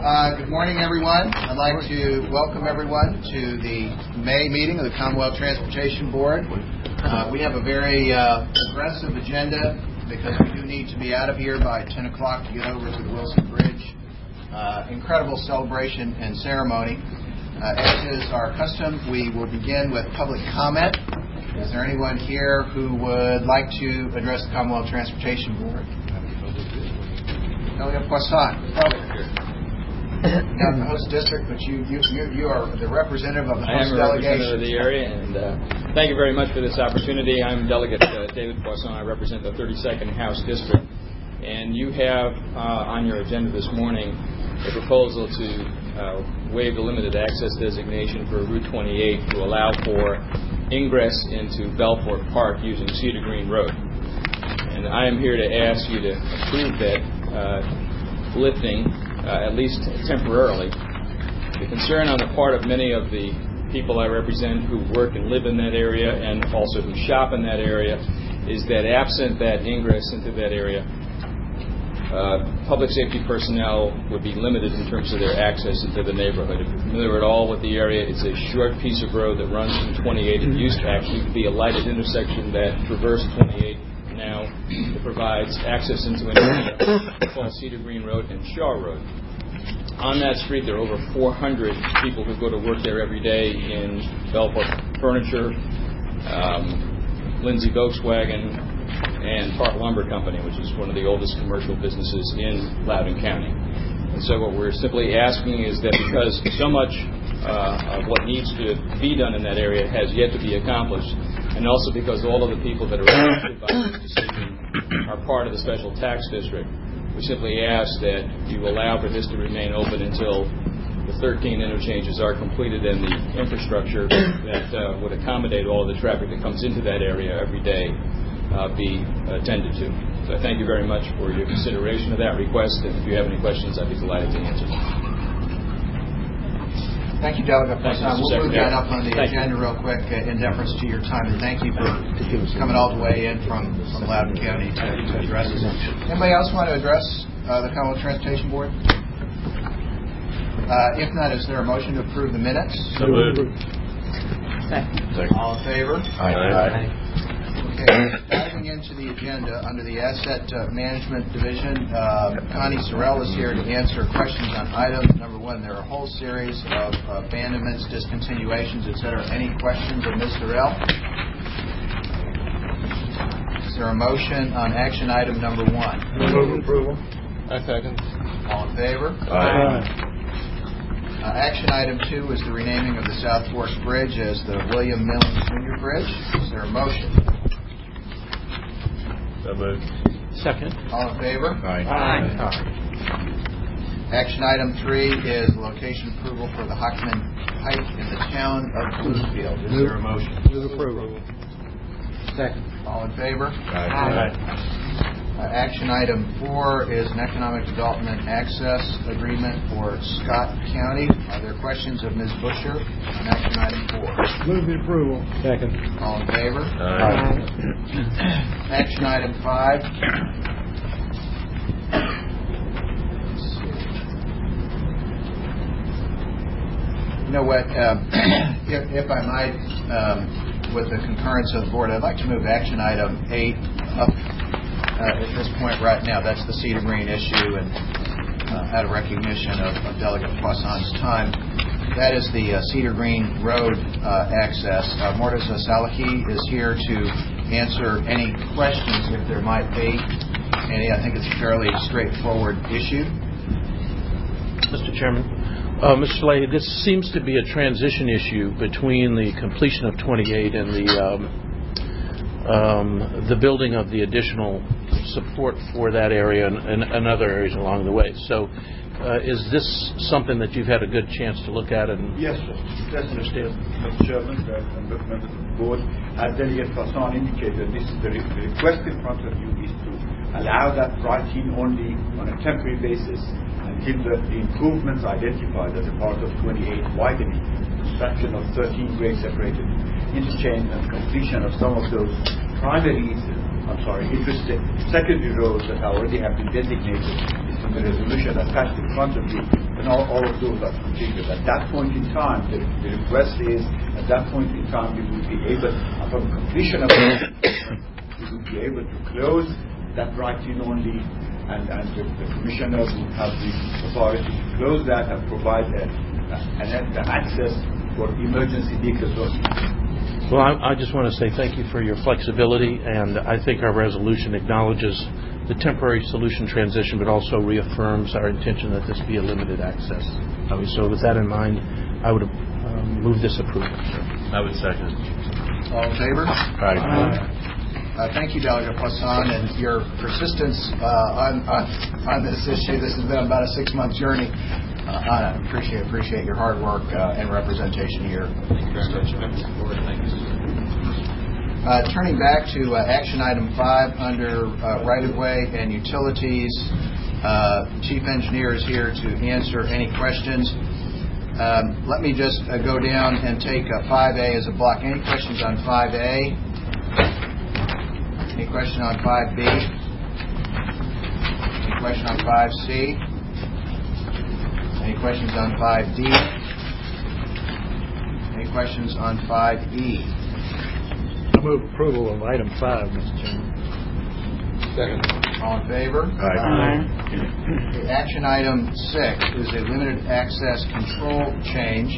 Good morning, everyone. I'd like to welcome everyone to the May meeting of the Commonwealth Transportation Board. We have a very aggressive agenda because we do need to be out of here by 10 o'clock to get over to the Wilson Bridge. Incredible celebration and ceremony. As is our custom, we will begin with public comment. Is there anyone here who would like to address the Commonwealth Transportation Board? Delegate Poisson. Not the host district, but you are the representative of the host delegation. I am a representative of the area, and thank you very much for this opportunity. I'm Delegate David Poisson. I represent the 32nd House District, and you have on your agenda this morning a proposal to waive the limited access designation for Route 28 to allow for ingress into Belfort Park using Cedar Green Road. And I am here to ask you to approve that lifting, at least temporarily. The concern on the part of many of the people I represent who work and live in that area and also who shop in that area is that absent that ingress into that area, public safety personnel would be limited in terms of their access into the neighborhood. If you're familiar at all with the area, it's a short piece of road that runs from 28. It used to actually be a lighted intersection that traversed 28. Now it provides access into an area called Cedar Green Road and Shaw Road. On that street, there are over 400 people who go to work there every day in Belfort Furniture, Lindsay Volkswagen, and Park Lumber Company, which is one of the oldest commercial businesses in Loudoun County. And so what we're simply asking is that because so much of what needs to be done in that area has yet to be accomplished, and also because all of the people that are affected by this decision are part of the special tax district, we simply ask that you allow for this to remain open until the 13 interchanges are completed and the infrastructure that would accommodate all of the traffic that comes into that area every day be attended to. So I thank you very much for your consideration of that request, and if you have any questions, I'd be delighted to answer them. Thank you, Delegate Poisson. We'll move that up on the agenda real quick in deference to your time, and thank you for coming all the way in from Loudoun County to address us. Anybody else want to address the Commonwealth Transportation Board? If not, is there a motion to approve the minutes? So moved. Second. All in favor? Aye. Okay, diving into the agenda under the Asset Management Division, Connie Sorrell is here to answer questions on item number 1. There are a whole series of abandonments, discontinuations, etc. Any questions of Ms. Sorrell? Is there a motion on action item number 1? Move approval. I second. All in favor? Aye. Action item 2 is the renaming of the South Fork Bridge as the William Milling Jr. Bridge. Is there a motion? So moved. Second. All in favor? Aye. Action item 3 is location approval for the Hockman Pike in the town of Bluefield. Is there a motion? Move approval. Second. All in favor? Aye. Action item 4 is an economic development access agreement for Scott County. Are there questions of Ms. Busher on action item 4? Move the approval. Second. All in favor? Aye. Action item 5. You know what? If I might, with the concurrence of the board, I'd like to move action item 8 up at this point right now. That's the Cedar Green issue, and out of recognition of Delegate Poisson's time. That is the Cedar Green Road access. Morteza Salahi is here to answer any questions if there might be any. I think it's a fairly straightforward issue. Mr. Chairman, Mr. Salahi, this seems to be a transition issue between the completion of 28 and the building of the additional support for that area and other areas along the way. So is this something that you've had a good chance to look at? And yes, sir. Yes, Mr. Chairman, members of the board, as Delegate Poisson indicated, this is the request in front of you is to allow that right-in only on a temporary basis until the improvements identified as a part of 28 widening, construction of 13 grade separated interchange and completion of some of those primary secondary roads that already have been designated from the resolution attached in front of you. But and all of those are configured. At that point in time, the request is, at that point in time, we would be able, upon completion of it, we would be able to close that write-in only, and the commissioner would have the authority to close that and provide the access for emergency vehicles only. Well, I just want to say thank you for your flexibility, and I think our resolution acknowledges the temporary solution transition, but also reaffirms our intention that this be a limited access. So with that in mind, I would move this approval. I would second. All in favor? Aye. Thank you, Delegate Poisson, and your persistence on this issue. This has been about a 6-month journey. I appreciate your hard work and representation here. Turning back to action item 5 under right-of-way and utilities, Chief Engineer is here to answer any questions. Let me just go down and take 5A as a block. Any questions on 5A? Any question on 5B? Any question on 5C? Any questions on 5D? Any questions on 5E? I move approval of item 5, Mr. Chairman. Second. All in favor? Aye. Okay, action item 6 is a limited access control change.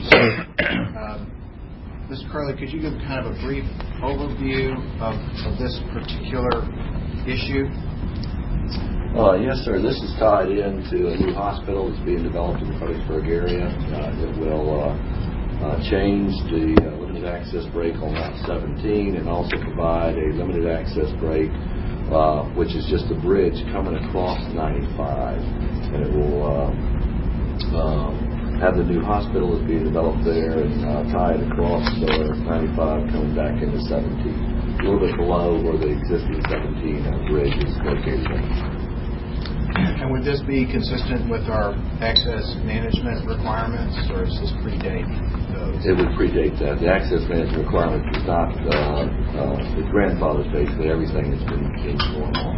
Mr. Curley, could you give kind of a brief overview of this particular issue? Yes, sir. This is tied into a new hospital that's being developed in the Fredericksburg area. It will change the limited access break on Route 17 and also provide a limited access break, which is just a bridge coming across 95. And it will have the new hospital that's being developed there and tie it across 95 coming back into 17. A little bit below where the existing 17 bridge is located. And would this be consistent with our access management requirements, or does this predate those? It would predate that. The access management requirement is not the grandfather's basically everything that's been going on.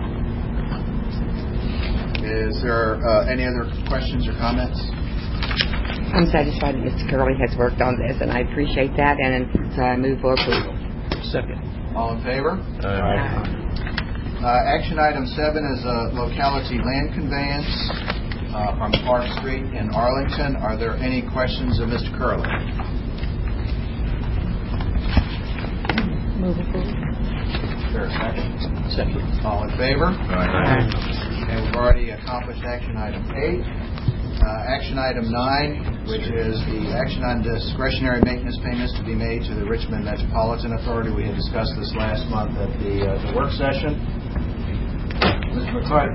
Is there any other questions or comments? I'm satisfied that Mr. Curley has worked on this, and I appreciate that, and so I move for approval. Second. All in favor? Aye. Action item 7 is a locality land conveyance from Park Street in Arlington. Are there any questions of Mr. Curley? Move approval. Is there a second? Second. All in favor? Aye. And we've already accomplished action item 8. Action item 9, which is the action on discretionary maintenance payments to be made to the Richmond Metropolitan Authority. We had discussed this last month at the work session. Mr. McCarty.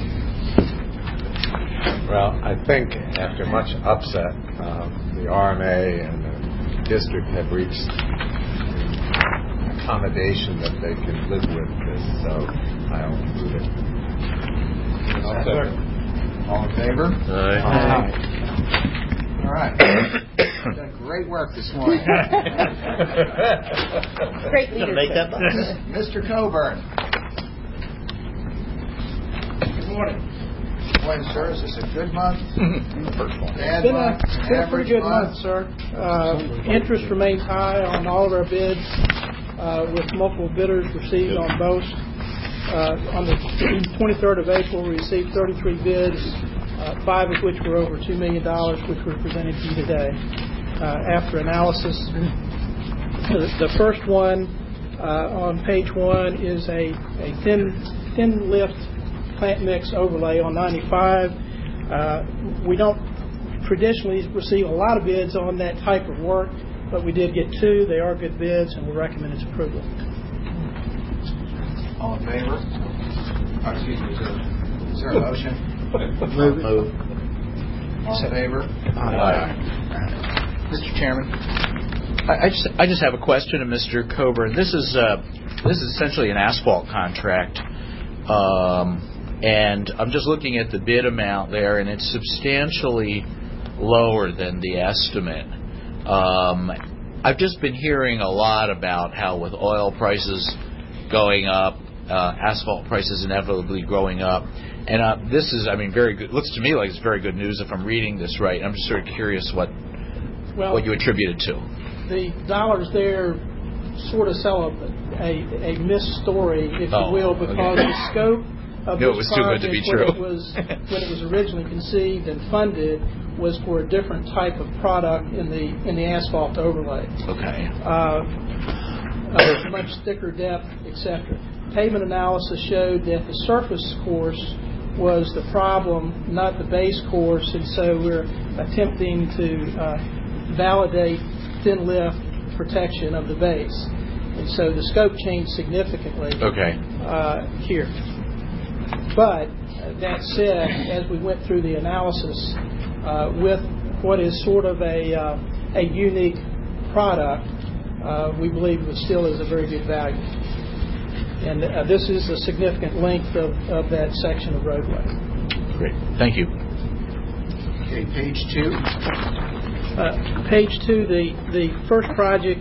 Well, I think after much upset, the RMA and the district have reached an accommodation that they can live with this, so I'll move it. All in favor? Aye. All right. You've done great work this morning. Great Gonna make that leadership. Mr. Coburn. Good morning. Morning, sir. Is this a good month? Bad month? It's been a pretty good month, sir. Interest remains high on all of our bids, with multiple bidders received on both. On the 23rd of April, we received 33 bids, 5 of which were over $2 million, which were presented to you today. After analysis, the first one on page 1 is a thin lift plant mix overlay on 95. We don't traditionally receive a lot of bids on that type of work, but we did get 2. They are good bids, and we recommend its approval. All in favor? Oh, excuse me. Is there a motion? Move. All in favor? Aye. Mr. Chairman, I just have a question to Mr. Coburn. This is essentially an asphalt contract, and I'm just looking at the bid amount there, and it's substantially lower than the estimate. I've just been hearing a lot about how with oil prices going up, asphalt prices inevitably going up, And this is, very good. Looks to me like it's very good news if I'm reading this right. I'm just sort of curious what you attribute it to. The dollars there sort of sell a missed story, if you will, because the scope of this project, when it was originally conceived and funded, was for a different type of product in the asphalt overlay. Okay. Much thicker depth, etc. Pavement analysis showed that the surface course was the problem, not the base course, and so we're attempting to validate thin lift protection of the base. And so the scope changed significantly here. But that said, as we went through the analysis with what is sort of a unique product, we believe it still is a very good value. And this is a significant length of that section of roadway. Great. Thank you. Okay, page 2. Page 2, the first project,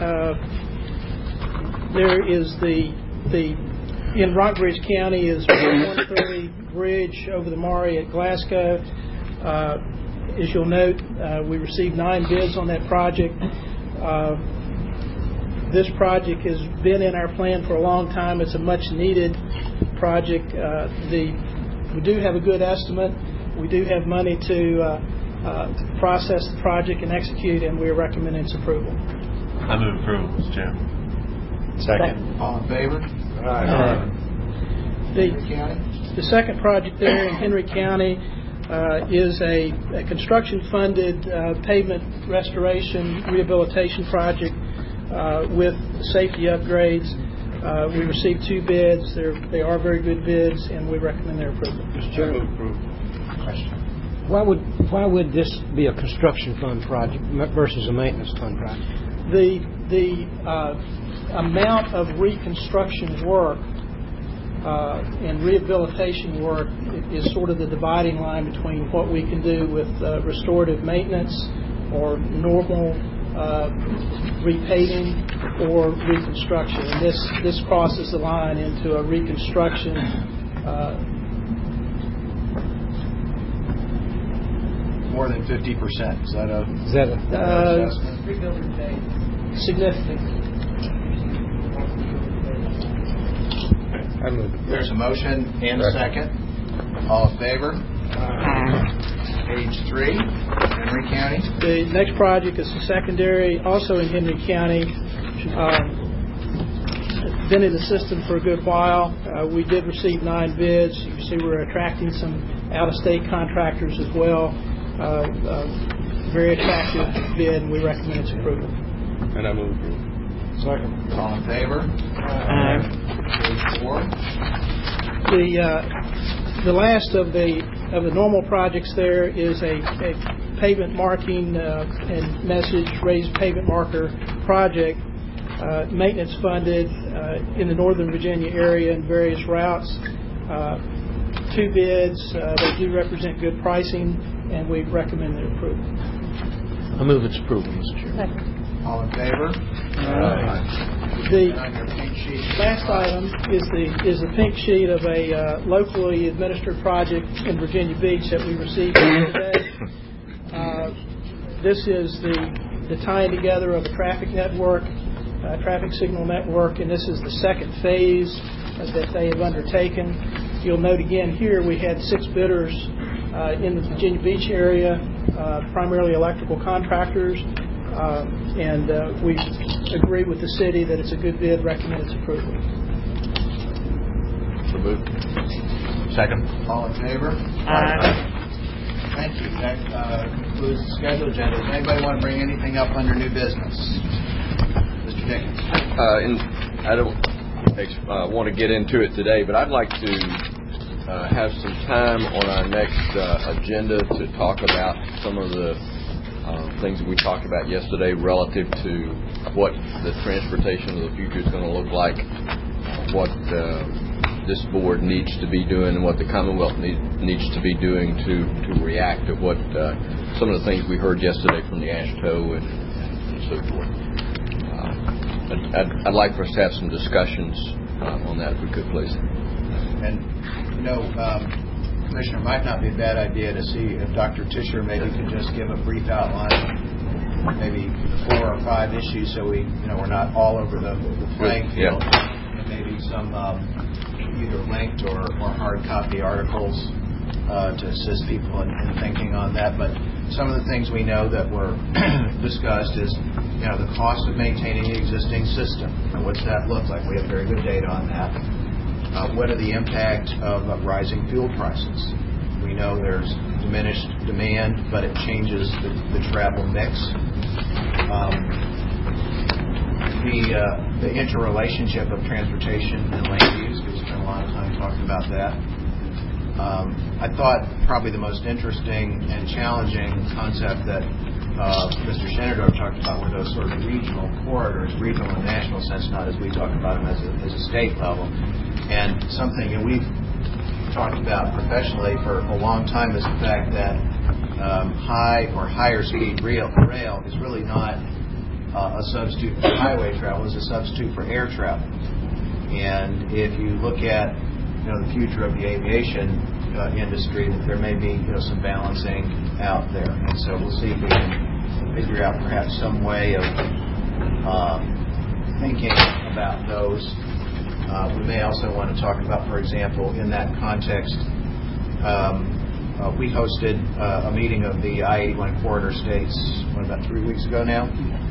there is in Rockbridge County is 130 Bridge over the Maury at Glasgow. As you'll note, we received 9 bids on that project. This project has been in our plan for a long time. It's a much needed project. We do have a good estimate. We do have money to process the project and execute, and we're recommending its approval. I move approval, Mr. Chairman. Second. All in favor? Aye. The second project there in Henry County is a construction-funded pavement restoration rehabilitation project with safety upgrades. We received 2 bids. They are very good bids, and we recommend their approval. Mr. Chairman. Question. Why would this be a construction fund project versus a maintenance fund project? The amount of reconstruction work and rehabilitation work is sort of the dividing line between what we can do with restorative maintenance or normal repaving or reconstruction. And this crosses the line into a reconstruction. More than 50%. Is that a significant? There's a motion and a second. All in favor? Page 3, Henry County. The next project is a secondary, also in Henry County. Been in the system for a good while. We did receive 9 bids. You can see we're attracting some out-of-state contractors as well. Very attractive bid, and we recommend its approval. And I move approval. Second. All in favor? Page 4. The last of the normal projects there is a pavement marking and message raised pavement marker project, maintenance funded in the Northern Virginia area in various routes. 2 bids. They do represent good pricing, and we recommend their approval. I move its approval, Mr. Chairman. All in favor? The last item is the pink sheet of a locally administered project in Virginia Beach that we received today. This is the tying together of a traffic network, traffic signal network, and this is the second phase that they have undertaken. You'll note again here we had 6 bidders in the Virginia Beach area, primarily electrical contractors. And we agree with the city that it's a good bid, recommend its approval. So moved. Second. All in favor? Thank you. That concludes the scheduled agenda. Does anybody want to bring anything up under new business? Mr. Dickens. I don't want to get into it today, but I'd like to have some time on our next agenda to talk about some of the things that we talked about yesterday relative to what the transportation of the future is going to look like, what this board needs to be doing, and what the Commonwealth needs to be doing to react to what some of the things we heard yesterday from the AASHTO and so forth. I'd like for us to have some discussions on that if we could, please. And, Commissioner, it might not be a bad idea to see if Dr. Tischer maybe could just give a brief outline, maybe 4 or 5 issues, so we're not all over the playing field. Yeah. And maybe some either linked or hard copy articles to assist people in thinking on that. But some of the things we know that were discussed is, the cost of maintaining the existing system. What's that look like? We have very good data on that. What are the impact of rising fuel prices? We know there's diminished demand, but it changes the travel mix. The interrelationship of transportation and land use. We spent a lot of time talking about that. I thought probably the most interesting and challenging concept that Mr. Shenandoah talked about were those sort of regional corridors, regional and national sense, not as we talk about them as a state level. And something we've talked about professionally for a long time is the fact that high or higher speed rail is really not a substitute for highway travel, it's a substitute for air travel. And if you look at the future of the aviation industry, that there may be some balancing out there. And so we'll see if we can figure out perhaps some way of thinking about those. We may also want to talk about, for example, in that context, we hosted a meeting of the I-81 corridor states, about 3 weeks ago now.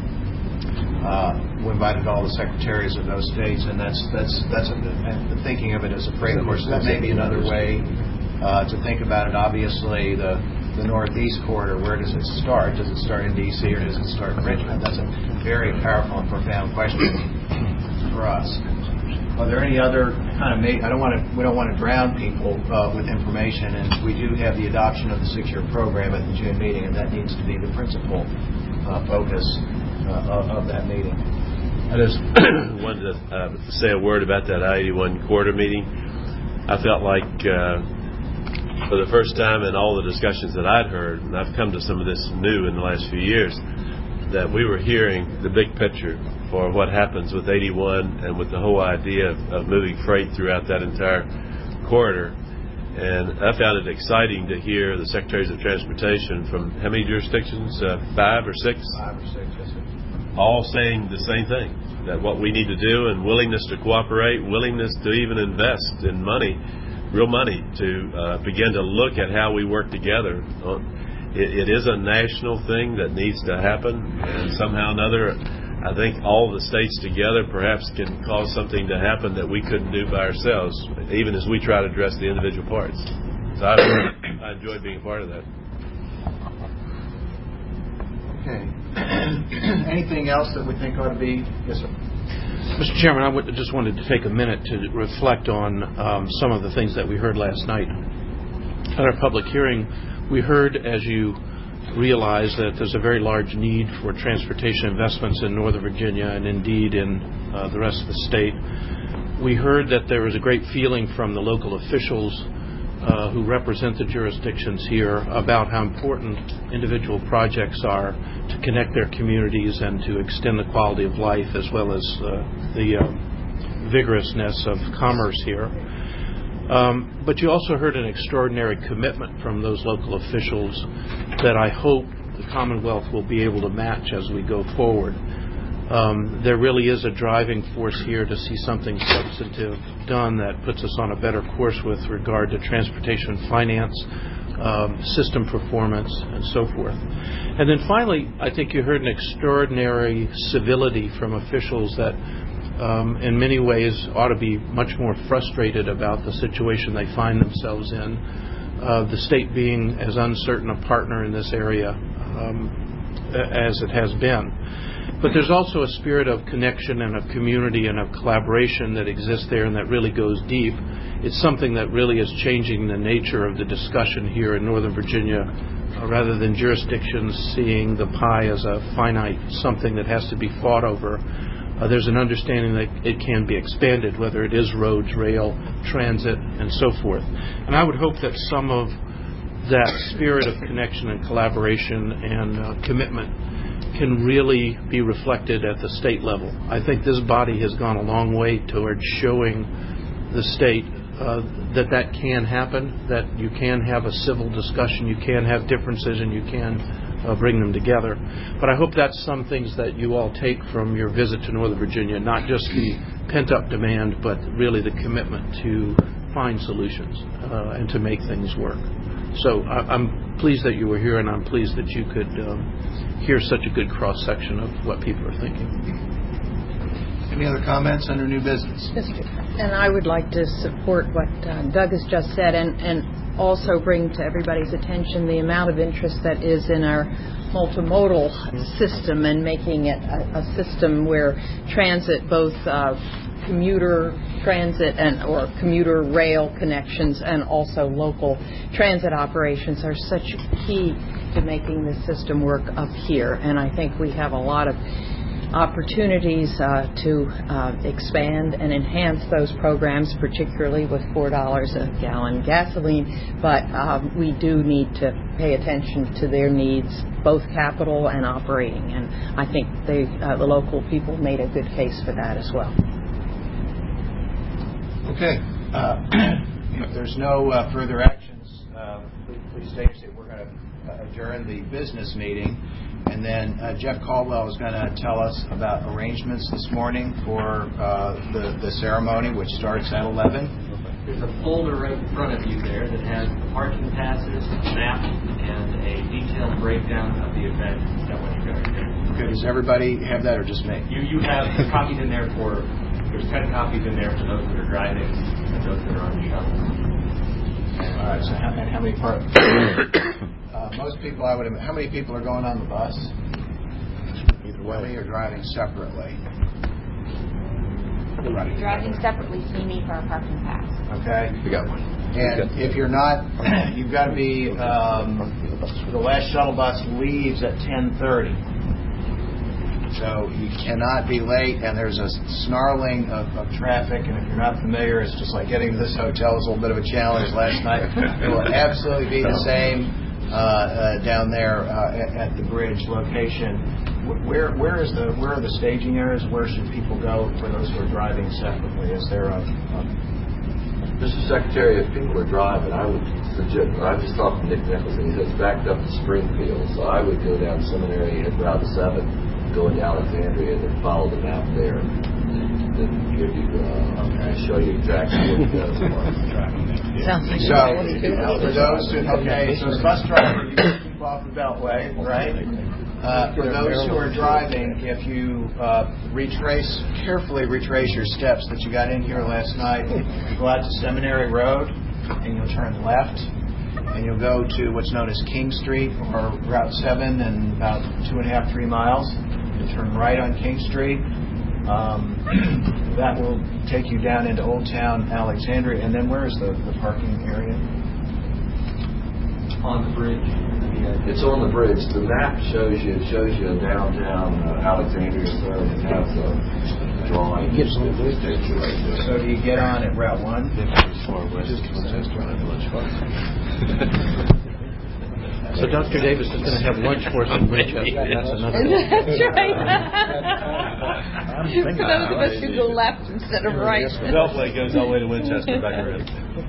We invited all the secretaries of those states, and that's thinking of it as a freight corridor. So that may be another way to think about it. Obviously, the Northeast corridor, where does it start? Does it start in D.C. or does it start in Richmond? That's a very powerful and profound question for us. Are there any other kind of? We don't want to drown people with information, and we do have the adoption of the 6-year program at the June meeting, and that needs to be the principal focus of that meeting. I just wanted to say a word about that I-81 corridor meeting. I felt like for the first time in all the discussions that I'd heard, and I've come to some of this new in the last few years, that we were hearing the big picture for what happens with 81 and with the whole idea of moving freight throughout that entire corridor. And I found it exciting to hear the Secretaries of Transportation from how many jurisdictions? 5 or 6? 5 or 6, yes, sir. All saying the same thing, that what we need to do and willingness to cooperate, willingness to even invest in money, real money, to begin to look at how we work together. It is a national thing that needs to happen, and somehow or another, I think all the states together perhaps can cause something to happen that we couldn't do by ourselves, even as we try to address the individual parts. So I enjoyed being a part of that. Okay. Anything else that we think ought to be? Yes, sir. Mr. Chairman, I just wanted to take a minute to reflect on some of the things that we heard last night. At our public hearing, we heard, as you realize, that there's a very large need for transportation investments in Northern Virginia and indeed in the rest of the state. We heard that there was a great feeling from the local officials who represent the jurisdictions here about how important individual projects are to connect their communities and to extend the quality of life as well as the vigorousness of commerce here. But you also heard an extraordinary commitment from those local officials that I hope the Commonwealth will be able to match as we go forward. There really is a driving force here to see something substantive done that puts us on a better course with regard to transportation finance, system performance, and so forth. And then finally, I think you heard an extraordinary civility from officials that in many ways ought to be much more frustrated about the situation they find themselves in, the state being as uncertain a partner in this area as it has been. But there's also a spirit of connection and of community and of collaboration that exists there and that really goes deep. It's something that really is changing the nature of the discussion here in Northern Virginia, rather than jurisdictions seeing the pie as a finite something that has to be fought over. There's an understanding that it can be expanded, whether it is roads, rail, transit, and so forth. And I would hope that some of that spirit of connection and collaboration and commitment can really be reflected at the state level. I think this body has gone a long way towards showing the state that can happen, that you can have a civil discussion, you can have differences, and you can bring them together. But I hope that's some things that you all take from your visit to Northern Virginia, not just the pent-up demand, but really the commitment to find solutions and to make things work. So I'm pleased that you were here, and I'm pleased that you could hear such a good cross-section of what people are thinking. Any other comments under new business? And I would like to support what Doug has just said and also bring to everybody's attention the amount of interest that is in our multimodal system and making it a system where transit, both commuter transit or commuter rail connections and also local transit operations are such key to making the system work up here. And I think we have a lot of opportunities to expand and enhance those programs, particularly with $4 a gallon gasoline. But we do need to pay attention to their needs, both capital and operating. And I think the local people made a good case for that as well. Okay. If there's no further actions, please stay safe. We're going to adjourn the business meeting. And then Jeff Caldwell is going to tell us about arrangements this morning for the ceremony, which starts at 11. There's a folder right in front of you there that has the parking passes, map, and a detailed breakdown of the event that we're going to do. Okay, does everybody have that or just me? You have copies in there there's 10 copies in there for those that are driving and those that are on the shuttle. All right, so how many most people, how many people are going on the bus? Either way. How many are driving separately? Driving separately, so you need for our parking pass. Okay. We got one. And if you're not, you've got to be, the last shuttle bus leaves at 10:30. So you cannot be late, and there's a snarling of traffic, and if you're not familiar, it's just like getting to this hotel was a little bit of a challenge last night. It will absolutely be the same down there at the bridge location. Where are the staging areas? Where should people go for those who are driving separately? Is there Mr. Secretary, if people are driving, I would suggest, I just talked to Nick Nicholson, he said it's backed up to Springfield, so I would go down Seminary, hit Route 7, go into Alexandria, and then follow the map there. Then give you, show you exactly what it does. So, for those who, so as bus driver, you keep off the Beltway, right? For those who are driving, if you carefully retrace your steps that you got in here last night, you go out to Seminary Road, and you'll turn left, and you'll go to what's known as King Street, or Route 7, and about 2.5, 3 miles. You turn right on King Street. That will take you down into Old Town Alexandria. And then where is the parking area? On the bridge. It's on the bridge. The map shows you downtown Alexandria, sir. It has a drawing. So do you get on at Route 1? So Dr. Davis is going to have lunch for us in Winchester. That's another thing. That's right. For those of us who go left instead of right. The Beltway goes all the way to Winchester, back around.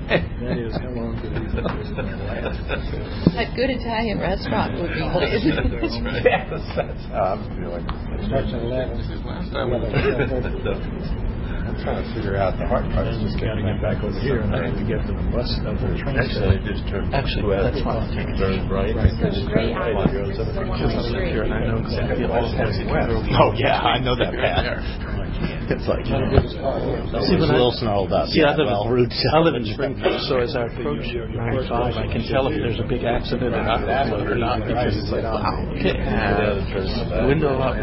That good Italian restaurant would be good. That's how I'm feeling. It starts at 11. I'm trying to figure out the hard part is just getting them back over here and then to get to the bus of the train station. Actually, that's fine. Turn right. Oh yeah, I know that path. It's like Wilson all about. I live in Springfield, so as I approach 95, I can tell if there's a big accident or not because it's like, wow, okay. Window up.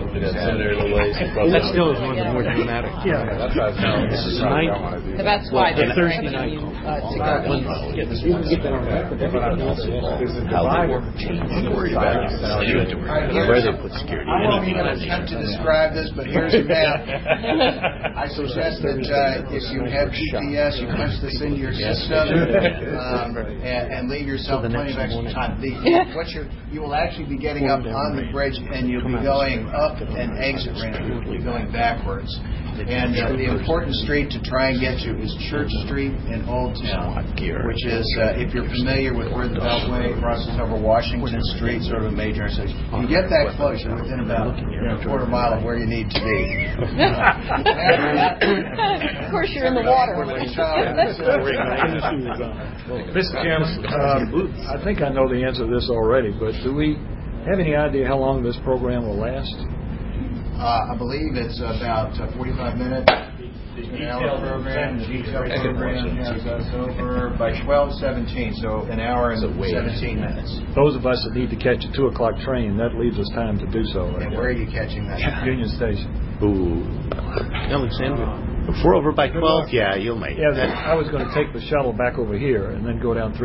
That still is one of the more dramatic. Yeah, that's what I was So that's why they're Thursday asking night. you to go east. You can get that on record. How they work. Worried about it. Where they put security. I won't even attempt to describe this, but here's a map. I suggest that if you have GPS, you punch this into your system and leave yourself plenty of extra time. You will actually be getting up on the bridge, and you'll be going up an exit ramp. You'll be going backwards. And the important street to try and get to is Church Street in Old Town, which is, if you're familiar with where the Beltway crosses over Washington Street, sort of a major intersection. You get that close, you're within about a quarter mile of where you need to be. Of course, you're in the water. Mr. Chairman, I think I know the answer to this already, but do we have any idea how long this program will last? I believe it's about 45 minutes. An hour program. The detailed program has us over by 12:17, so an hour and 17 minutes. Those of us that need to catch a 2 o'clock train, that leaves us time to do so. And where are you catching that? Union Station. Ooh. Alexandria. If we're over by 12, yeah, you'll make it. Yeah, I was going to take the shuttle back over here and then go down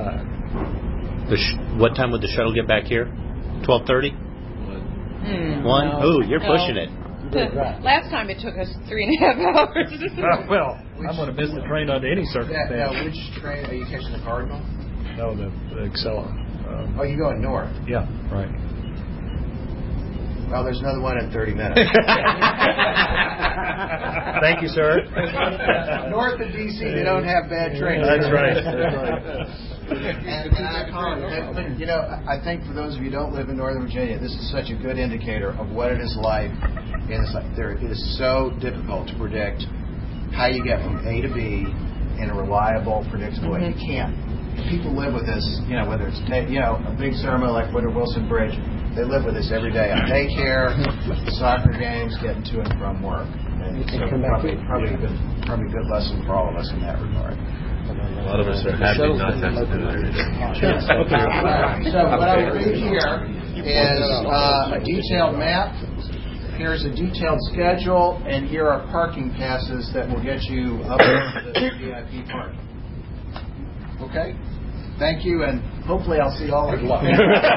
395. What time would the shuttle get back here? 12:30? 1? No. Ooh, you're pushing it. Last time it took us 3.5 hours. Well, I'm going to miss the train under any circumstance. Now, which train are you catching? The Cardinal? No, the Excella. Oh, you're going north? Yeah, right. Well, there's another one in 30 minutes. Thank you, sir. North of D.C., they don't have bad trains. That's right. That's right. And you know, I think for those of you who don't live in Northern Virginia, this is such a good indicator of what it is like. And it's like it is so difficult to predict how you get from A to B in a reliable, predictable way. You can't. People live with this, you know, whether it's a big ceremony like Woodrow Wilson Bridge, they live with this every day on daycare, soccer games, getting to and from work. And so probably a good lesson for all of us in that regard. A lot of us are happy not to have to do it every day. So what I will do here is a detailed map. Here's a detailed schedule, and here are parking passes that will get you up to the VIP parking. Okay? Thank you, and hopefully I'll see all of you.